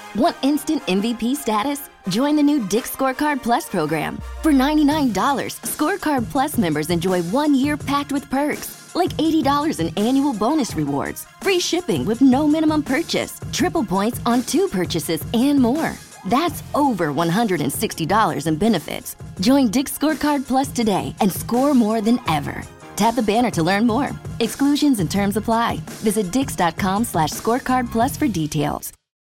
Want instant MVP status? Join the new Dick's Scorecard Plus program. For $99, Scorecard Plus members enjoy 1 year packed with perks, like $80 in annual bonus rewards, free shipping with no minimum purchase, triple points on 2 purchases, and more. That's over $160 in benefits. Join Dick's Scorecard Plus today and score more than ever. Tap the banner to learn more. Exclusions and terms apply. Visit dix.com/scorecardplus for details.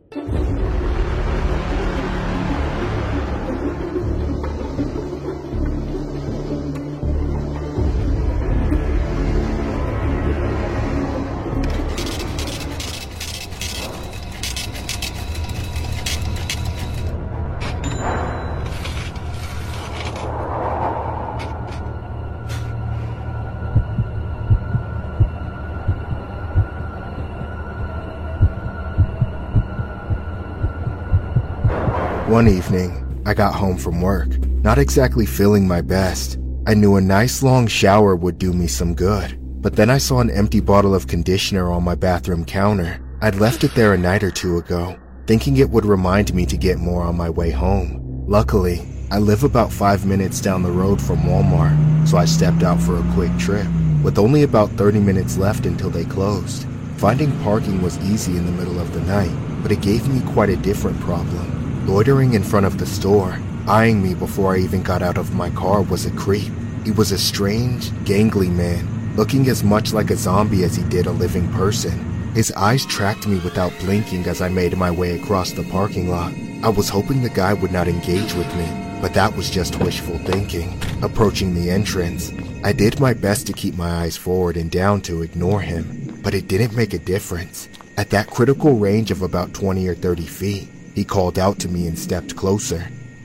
One evening, I got home from work, not exactly feeling my best. I knew a nice long shower would do me some good, but then I saw an empty bottle of conditioner on my bathroom counter. I'd left it there a night or two ago, thinking it would remind me to get more on my way home. Luckily, I live about 5 minutes down the road from Walmart, so I stepped out for a quick trip, with only about 30 minutes left until they closed. Finding parking was easy in the middle of the night, but it gave me quite a different problem. Loitering in front of the store, eyeing me before I even got out of my car, was a creep. He was a strange, gangly man, looking as much like a zombie as he did a living person. His eyes tracked me without blinking as I made my way across the parking lot. I was hoping the guy would not engage with me, but that was just wishful thinking. Approaching the entrance, I did my best to keep my eyes forward and down to ignore him, but it didn't make a difference. At that critical range of about 20 or 30 feet, he called out to me and stepped closer.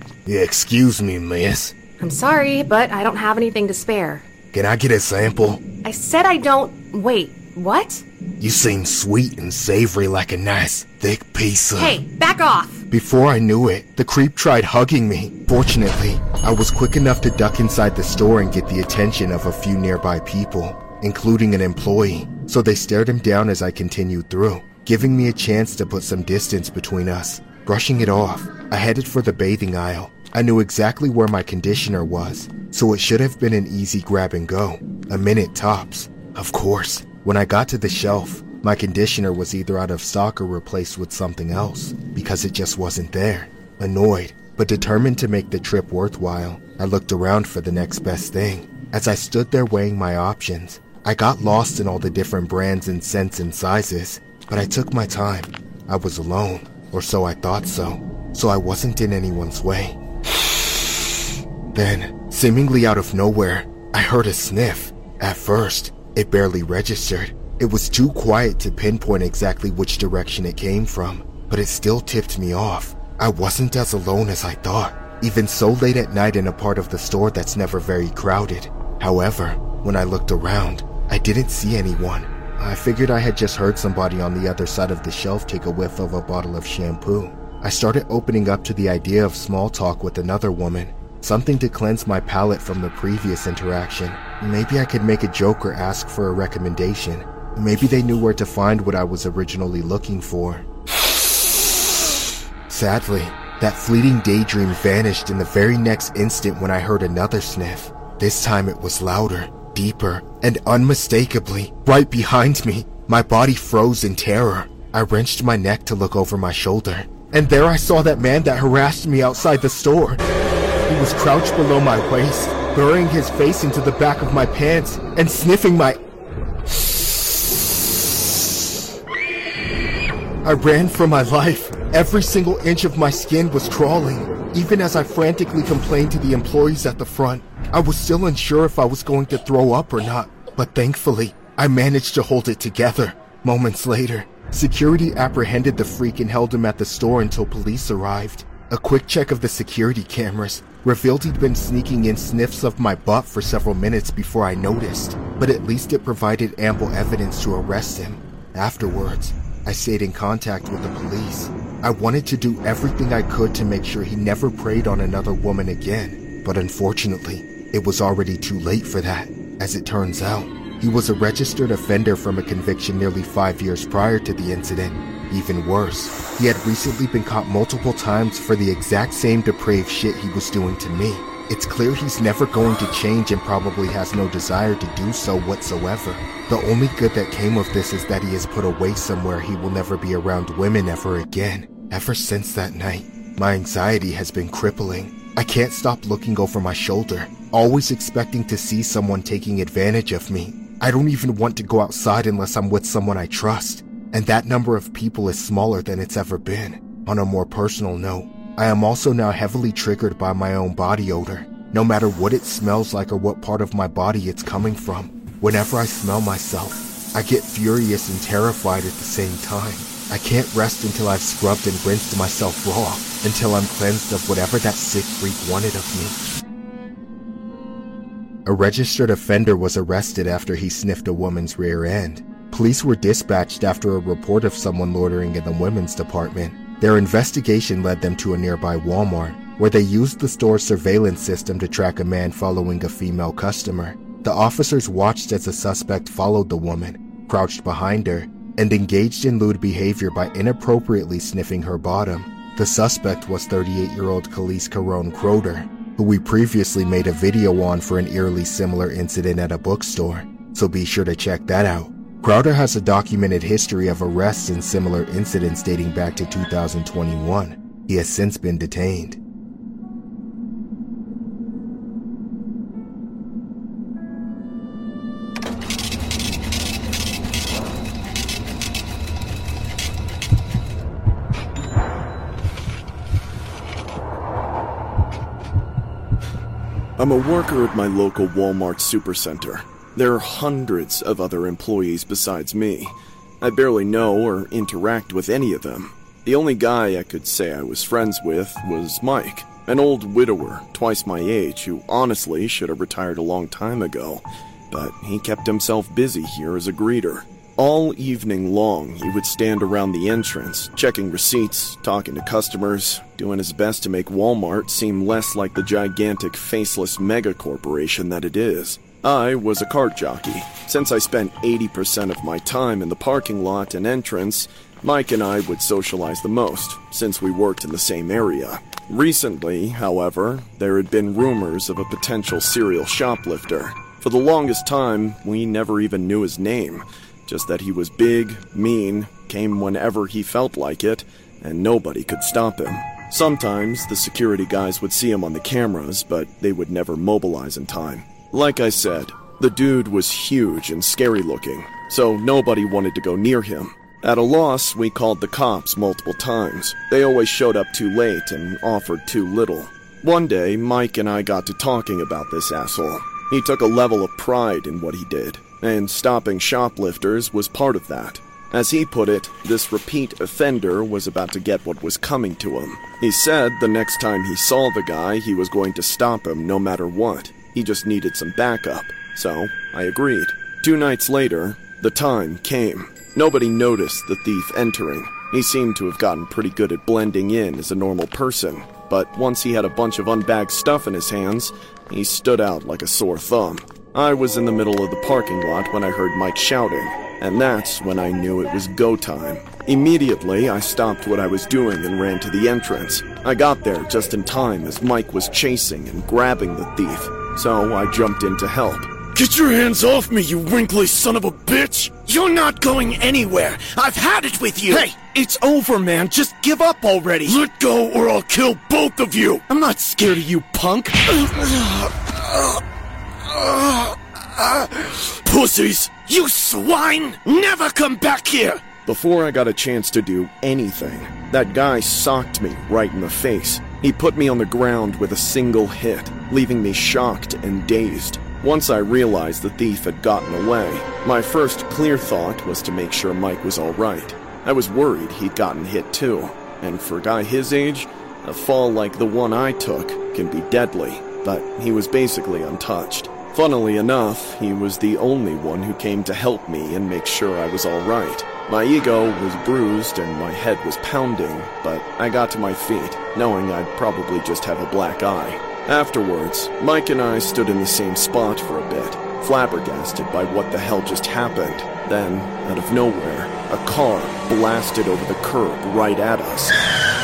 "Excuse me, miss." I'm sorry, but I don't have anything to spare. "Can I get a sample?" I said I don't... Wait, what? "You seem sweet and savory like a nice, thick piece of..." Hey, back off! Before I knew it, the creep tried hugging me. Fortunately, I was quick enough to duck inside the store and get the attention of a few nearby people, including an employee, so they stared him down as I continued through, giving me a chance to put some distance between us. Brushing it off, I headed for the bathing aisle. I knew exactly where my conditioner was, so it should have been an easy grab and go. A minute tops. Of course, when I got to the shelf, my conditioner was either out of stock or replaced with something else, because it just wasn't there. Annoyed, but determined to make the trip worthwhile, I looked around for the next best thing. As I stood there weighing my options, I got lost in all the different brands and scents and sizes, but I took my time. I was alone. Or so I thought so I wasn't in anyone's way. Then, seemingly out of nowhere, I heard a sniff. At first, it barely registered. It was too quiet to pinpoint exactly which direction it came from, but it still tipped me off. I wasn't as alone as I thought, even so late at night in a part of the store that's never very crowded. However, when I looked around, I didn't see anyone. I figured I had just heard somebody on the other side of the shelf take a whiff of a bottle of shampoo. I started opening up to the idea of small talk with another woman, something to cleanse my palate from the previous interaction. Maybe I could make a joke or ask for a recommendation. Maybe they knew where to find what I was originally looking for. Sadly, that fleeting daydream vanished in the very next instant when I heard another sniff. This time it was louder, deeper, and unmistakably right behind me. My body froze in terror. I wrenched my neck to look over my shoulder, and there I saw that man that harassed me outside the store. He was crouched below my waist, burying his face into the back of my pants and sniffing my... I ran for my life. Every single inch of my skin was crawling. Even as I frantically complained to the employees at the front, I was still unsure if I was going to throw up or not, but thankfully, I managed to hold it together. Moments later, security apprehended the freak and held him at the store until police arrived. A quick check of the security cameras revealed he'd been sneaking in sniffs of my butt for several minutes before I noticed, but at least it provided ample evidence to arrest him. Afterwards, I stayed in contact with the police. I wanted to do everything I could to make sure he never preyed on another woman again, but unfortunately, it was already too late for that. As it turns out, he was a registered offender from a conviction nearly 5 years prior to the incident. Even worse, he had recently been caught multiple times for the exact same depraved shit he was doing to me. It's clear he's never going to change and probably has no desire to do so whatsoever. The only good that came of this is that he has put away somewhere he will never be around women ever again. Ever since that night, my anxiety has been crippling. I can't stop looking over my shoulder, always expecting to see someone taking advantage of me. I don't even want to go outside unless I'm with someone I trust, and that number of people is smaller than it's ever been. On a more personal note, I am also now heavily triggered by my own body odor. No matter what it smells like or what part of my body it's coming from, whenever I smell myself, I get furious and terrified at the same time. I can't rest until I've scrubbed and rinsed myself raw, until I'm cleansed of whatever that sick freak wanted of me. A registered offender was arrested after he sniffed a woman's rear end. Police were dispatched after a report of someone loitering in the women's department. Their investigation led them to a nearby Walmart, where they used the store's surveillance system to track a man following a female customer. The officers watched as the suspect followed the woman, crouched behind her, and engaged in lewd behavior by inappropriately sniffing her bottom. The suspect was 38-year-old Khalees Caron Croder, who we previously made a video on for an eerily similar incident at a bookstore, so be sure to check that out. Crowder has a documented history of arrests and similar incidents dating back to 2021. He has since been detained. I'm a worker at my local Walmart supercenter. There are hundreds of other employees besides me. I barely know or interact with any of them. The only guy I could say I was friends with was Mike, an old widower, twice my age, who honestly should have retired a long time ago, but he kept himself busy here as a greeter. All evening long, he would stand around the entrance, checking receipts, talking to customers, doing his best to make Walmart seem less like the gigantic, faceless mega-corporation that it is. I was a cart jockey. Since I spent 80% of my time in the parking lot and entrance, Mike and I would socialize the most, since we worked in the same area. Recently, however, there had been rumors of a potential serial shoplifter. For the longest time, we never even knew his name. Just that he was big, mean, came whenever he felt like it, and nobody could stop him. Sometimes the security guys would see him on the cameras, but they would never mobilize in time. Like I said, the dude was huge and scary looking, so nobody wanted to go near him. At a loss, we called the cops multiple times. They always showed up too late and offered too little. One day, Mike and I got to talking about this asshole. He took a level of pride in what he did, and stopping shoplifters was part of that. As he put it, this repeat offender was about to get what was coming to him. He said the next time he saw the guy, he was going to stop him no matter what. He just needed some backup. So, I agreed. 2 nights later, the time came. Nobody noticed the thief entering. He seemed to have gotten pretty good at blending in as a normal person. But once he had a bunch of unbagged stuff in his hands, he stood out like a sore thumb. I was in the middle of the parking lot when I heard Mike shouting, and that's when I knew it was go time. Immediately, I stopped what I was doing and ran to the entrance. I got there just in time as Mike was chasing and grabbing the thief, so I jumped in to help. Get your hands off me, you wrinkly son of a bitch! You're not going anywhere! I've had it with you! Hey, it's over, man. Just give up already! Let go or I'll kill both of you! I'm not scared of you, punk! Pussies! You swine! Never come back here! Before I got a chance to do anything, that guy socked me right in the face. He put me on the ground with a single hit, leaving me shocked and dazed. Once I realized the thief had gotten away, my first clear thought was to make sure Mike was alright. I was worried he'd gotten hit too, and for a guy his age, a fall like the one I took can be deadly, but he was basically untouched. Funnily enough, he was the only one who came to help me and make sure I was alright. My ego was bruised and my head was pounding, but I got to my feet, knowing I'd probably just have a black eye. Afterwards, Mike and I stood in the same spot for a bit, flabbergasted by what the hell just happened. Then, out of nowhere, a car blasted over the curb right at us.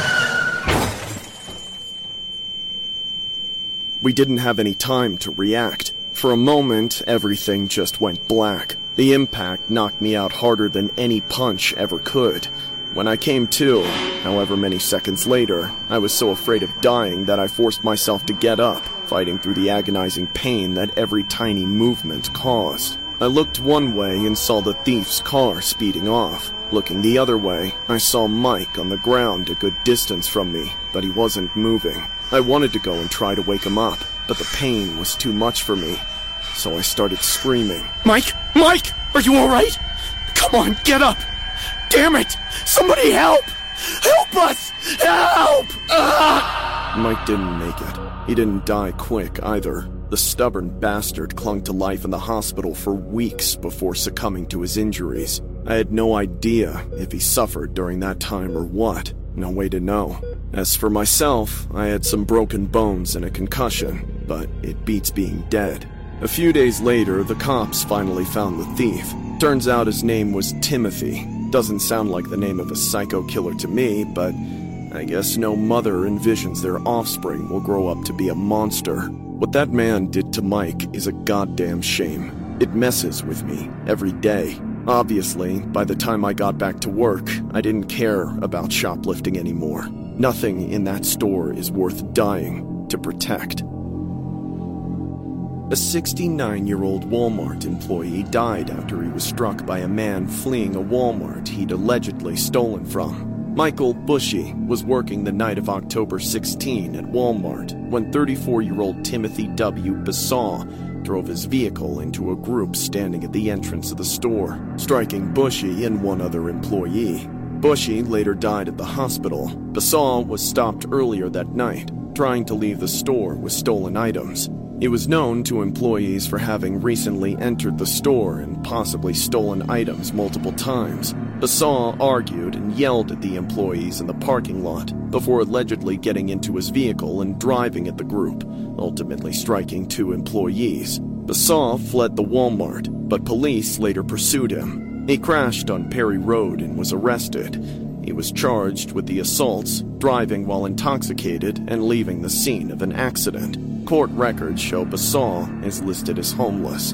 We didn't have any time to react. For a moment, everything just went black. The impact knocked me out harder than any punch ever could. When I came to, however many seconds later, I was so afraid of dying that I forced myself to get up, fighting through the agonizing pain that every tiny movement caused. I looked one way and saw the thief's car speeding off. Looking the other way, I saw Mike on the ground a good distance from me, but he wasn't moving. I wanted to go and try to wake him up, but the pain was too much for me, so I started screaming. Mike! Mike! Are you alright? Come on, get up! Damn it! Somebody help! Help us! Help! Mike didn't make it. He didn't die quick either. The stubborn bastard clung to life in the hospital for weeks before succumbing to his injuries. I had no idea if he suffered during that time or what. No way to know. As for myself, I had some broken bones and a concussion, but it beats being dead. A few days later, the cops finally found the thief. Turns out his name was Timothy. Doesn't sound like the name of a psycho killer to me, but I guess no mother envisions their offspring will grow up to be a monster. What that man did to Mike is a goddamn shame. It messes with me every day. Obviously, by the time I got back to work, I didn't care about shoplifting anymore. Nothing in that store is worth dying to protect. A 69-year-old Walmart employee died after he was struck by a man fleeing a Walmart he'd allegedly stolen from. Michael Bushy was working the night of October 16 at Walmart when 34-year-old Timothy W. Bassaw drove his vehicle into a group standing at the entrance of the store, striking Bushy and one other employee. Bushy later died at the hospital. Bassaw was stopped earlier that night, trying to leave the store with stolen items. He was known to employees for having recently entered the store and possibly stolen items multiple times. Bassaw argued and yelled at the employees in the parking lot before allegedly getting into his vehicle and driving at the group, ultimately striking 2 employees. Bassaw fled the Walmart, but police later pursued him. He crashed on Perry Road and was arrested. He was charged with the assaults, driving while intoxicated, and leaving the scene of an accident. Court records show Bassaw is listed as homeless.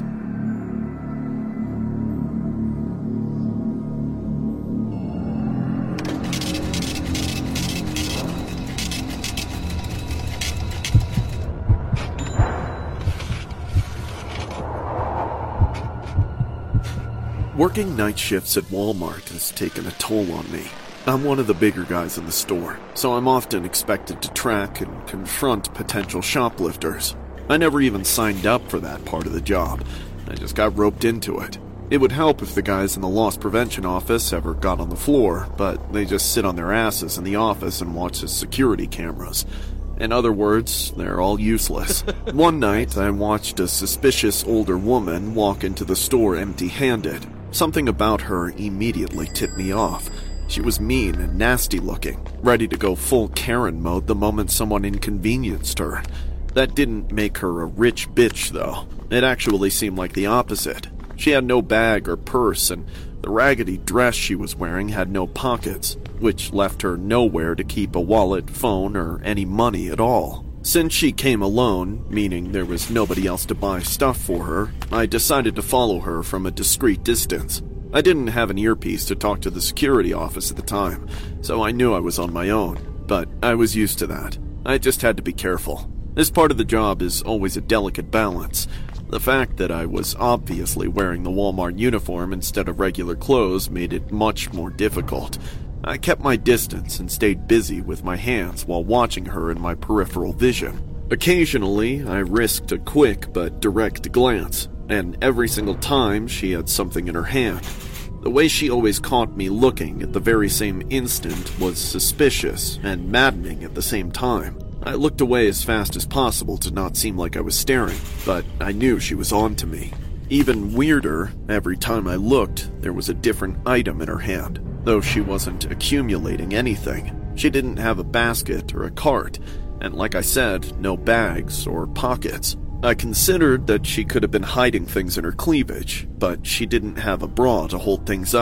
Working night shifts at Walmart has taken a toll on me. I'm one of the bigger guys in the store, so I'm often expected to track and confront potential shoplifters. I never even signed up for that part of the job. I just got roped into it. It would help if the guys in the loss prevention office ever got on the floor, but they just sit on their asses in the office and watch the security cameras. In other words, they're all useless. One night, I watched a suspicious older woman walk into the store empty-handed. Something about her immediately tipped me off. She was mean and nasty looking, ready to go full Karen mode the moment someone inconvenienced her. That didn't make her a rich bitch, though. It actually seemed like the opposite. She had no bag or purse, and the raggedy dress she was wearing had no pockets, which left her nowhere to keep a wallet, phone, or any money at all. Since she came alone, meaning there was nobody else to buy stuff for her, I decided to follow her from a discreet distance. I didn't have an earpiece to talk to the security office at the time, so I knew I was on my own, but I was used to that. I just had to be careful. This part of the job is always a delicate balance. The fact that I was obviously wearing the Walmart uniform instead of regular clothes made it much more difficult. I kept my distance and stayed busy with my hands while watching her in my peripheral vision. Occasionally, I risked a quick but direct glance, and every single time she had something in her hand. The way she always caught me looking at the very same instant was suspicious and maddening at the same time. I looked away as fast as possible to not seem like I was staring, but I knew she was on to me. Even weirder, every time I looked, there was a different item in her hand, though she wasn't accumulating anything. She didn't have a basket or a cart, and like I said, no bags or pockets. I considered that she could have been hiding things in her cleavage, but she didn't have a bra to hold things up.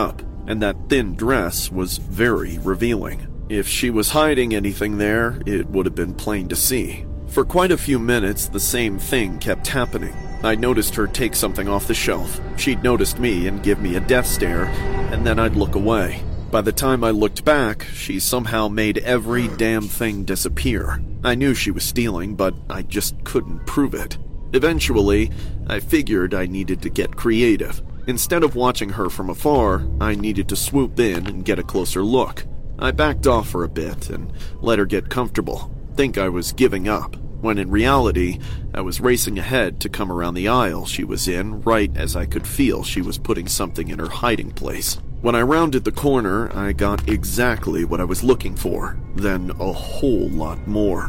and that thin dress was very revealing. If she was hiding anything there, it would have been plain to see. For quite a few minutes, the same thing kept happening. I noticed her take something off the shelf. She'd noticed me and give me a death stare, and then I'd look away. By the time I looked back, she somehow made every damn thing disappear. I knew she was stealing, but I just couldn't prove it. Eventually, I figured I needed to get creative. Instead of watching her from afar, I needed to swoop in and get a closer look. I backed off for a bit and let her get comfortable, think I was giving up, when in reality, I was racing ahead to come around the aisle she was in right as I could feel she was putting something in her hiding place. When I rounded the corner, I got exactly what I was looking for, then a whole lot more.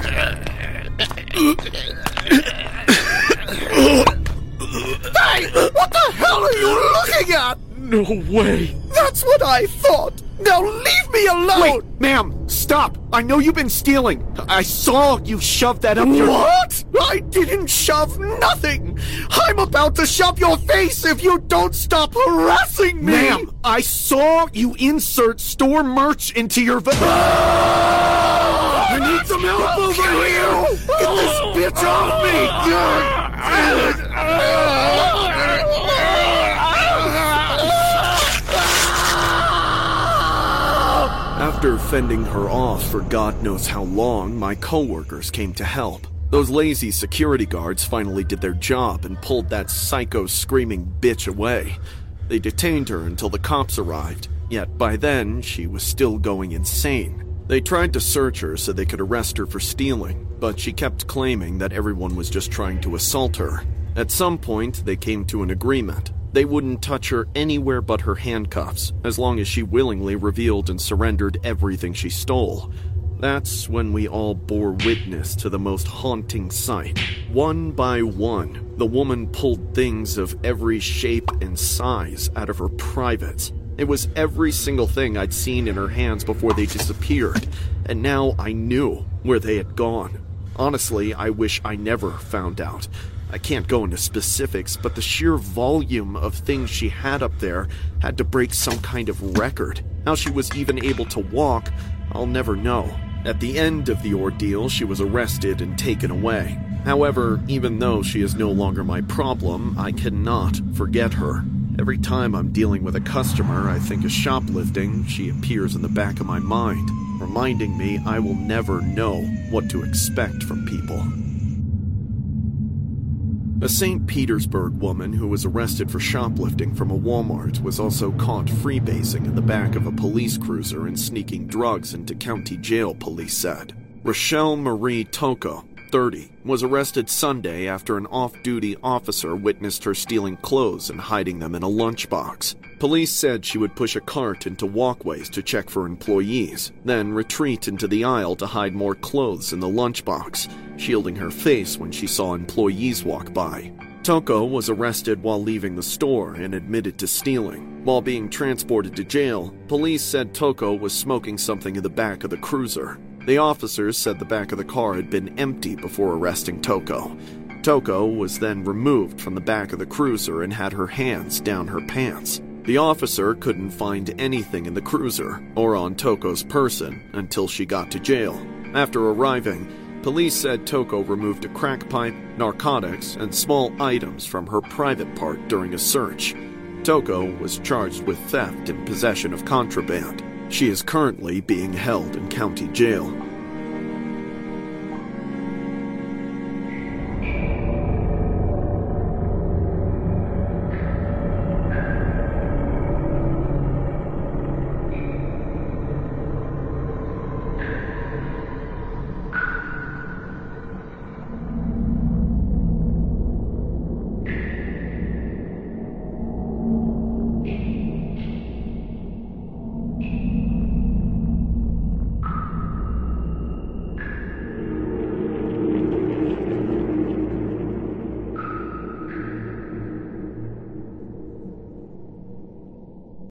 Hey! What the hell are you looking at? No way! That's what I thought! Now leave me alone! Wait, ma'am, stop! I know you've been stealing. I saw you shove that up your... What? I didn't shove nothing! I'm about to shove your face if you don't stop harassing me! Ma'am, I saw you insert store merch into your... I need some help over here! Get this bitch off me! After fending her off for God knows how long, my coworkers came to help. Those lazy security guards finally did their job and pulled that psycho screaming bitch away. They detained her until the cops arrived, yet by then she was still going insane. They tried to search her so they could arrest her for stealing, but she kept claiming that everyone was just trying to assault her. At some point, they came to an agreement. They wouldn't touch her anywhere but her handcuffs, as long as she willingly revealed and surrendered everything she stole. That's when we all bore witness to the most haunting sight. One by one, the woman pulled things of every shape and size out of her privates. It was every single thing I'd seen in her hands before they disappeared, and now I knew where they had gone. Honestly, I wish I never found out. I can't go into specifics, but the sheer volume of things she had up there had to break some kind of record. How she was even able to walk, I'll never know. At the end of the ordeal, she was arrested and taken away. However, even though she is no longer my problem, I cannot forget her. Every time I'm dealing with a customer I think is shoplifting, she appears in the back of my mind, reminding me I will never know what to expect from people. A St. Petersburg woman who was arrested for shoplifting from a Walmart was also caught freebasing in the back of a police cruiser and sneaking drugs into county jail, police said. Rochelle Marie Toko, 30, was arrested Sunday after an off-duty officer witnessed her stealing clothes and hiding them in a lunchbox. Police said she would push a cart into walkways to check for employees, then retreat into the aisle to hide more clothes in the lunchbox, shielding her face when she saw employees walk by. Toko was arrested while leaving the store and admitted to stealing. While being transported to jail, police said Toko was smoking something in the back of the cruiser. The officers said the back of the car had been empty before arresting Toko. Toko was then removed from the back of the cruiser and had her hands down her pants. The officer couldn't find anything in the cruiser or on Toko's person until she got to jail. After arriving, police said Toko removed a crack pipe, narcotics, and small items from her private part during a search. Toko was charged with theft and possession of contraband. She is currently being held in county jail.